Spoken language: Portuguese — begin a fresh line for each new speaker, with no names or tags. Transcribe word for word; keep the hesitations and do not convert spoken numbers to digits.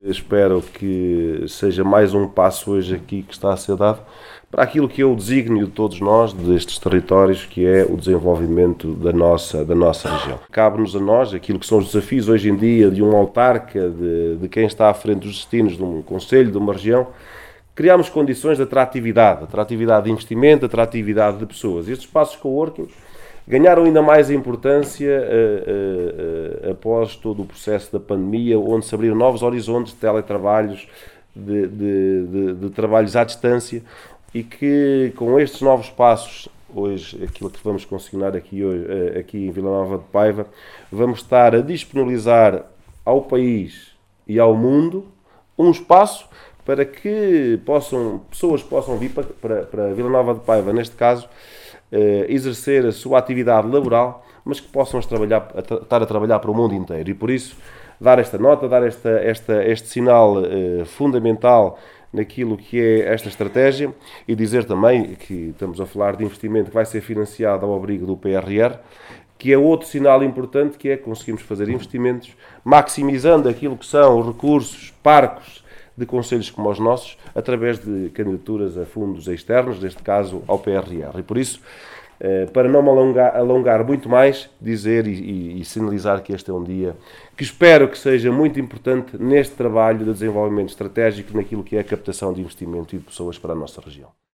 Espero que seja mais um passo hoje aqui que está a ser dado para aquilo que é o desígnio de todos nós, destes territórios, que é o desenvolvimento da nossa, da nossa região. Cabe-nos a nós, aquilo que são os desafios hoje em dia de um autarca, de, de quem está à frente dos destinos de um concelho, de uma região, criarmos condições de atratividade, atratividade de investimento, atratividade de pessoas. Estes espaços coworking ganharam ainda mais importância uh, uh, uh, após todo o processo da pandemia, onde se abriram novos horizontes de teletrabalhos, de, de, de, de trabalhos à distância, e que com estes novos passos, hoje, aquilo que vamos consignar aqui, hoje, uh, aqui em Vila Nova de Paiva, vamos estar a disponibilizar ao país e ao mundo um espaço para que possam, pessoas possam vir para, para, para Vila Nova de Paiva, neste caso, Uh, exercer a sua atividade laboral, mas que possam trabalhar, a tra- estar a trabalhar para o mundo inteiro. E por isso, dar esta nota, dar esta, esta, este sinal uh, fundamental naquilo que é esta estratégia, e dizer também que estamos a falar de investimento que vai ser financiado ao abrigo do P R R, que é outro sinal importante, que é que conseguimos fazer investimentos maximizando aquilo que são os recursos parcos de concelhos como os nossos, através de candidaturas a fundos externos, neste caso ao P R R. E por isso, para não me alongar, alongar muito mais, dizer e, e, e sinalizar que este é um dia que espero que seja muito importante neste trabalho de desenvolvimento estratégico naquilo que é a captação de investimento e de pessoas para a nossa região.